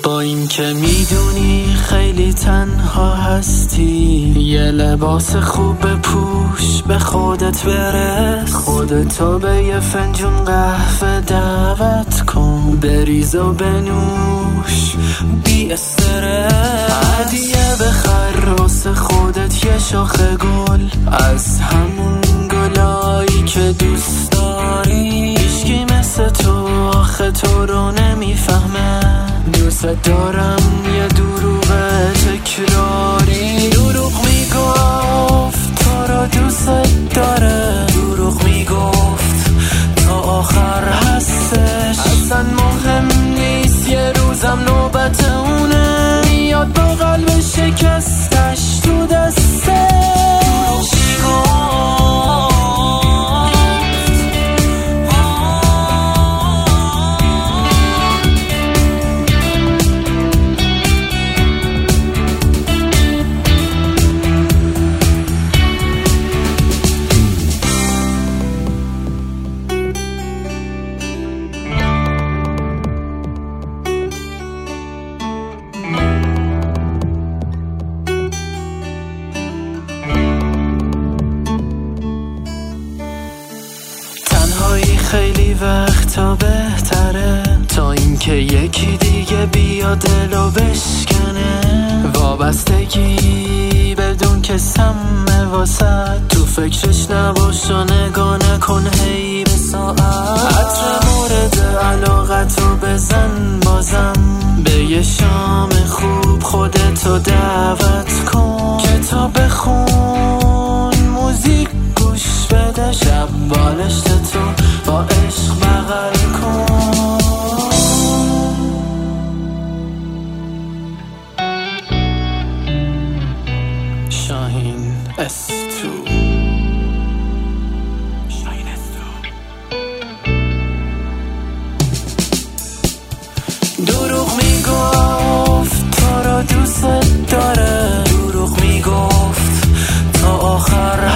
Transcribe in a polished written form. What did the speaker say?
با این که میدونی خیلی تنها هستی، یه لباس خوب بپوش، به خودت برس، خودتو به یه فنجون قهوه دعوت کن، بریز و بنوش بی استرس، هدیه بخر واسه خودت یه شاخه گل از همون گلایی که دوست داری. هیچکی مثل تو آخه تو رو نمیفهمه، دوست دارم یه دروغ تکراری. دروغ میگفت تو رو دوست داره، دروغ میگفت تا آخر هستش، اصلا مهم نیست، یه روزم نوبت اونه، میاد با قلب شکستش تو دسته. خیلی وقتا بهتره تا اینکه یکی دیگه بیا دلو بشکنه، وابستگی بدون که سمه واسد، تو فکرش نباش و نگاه نکن هی به ساعت، عطر مورد علاقتو بزن بازم، به یه شام خوب خودتو دعوت کن، کتاب بخون، موزیک گوش بده، شب بالشتو با عشق بغل کن. شاهین استو، شاهین استو. دروغ میگفت تو رو دوست داره، دروغ میگفت تا آخر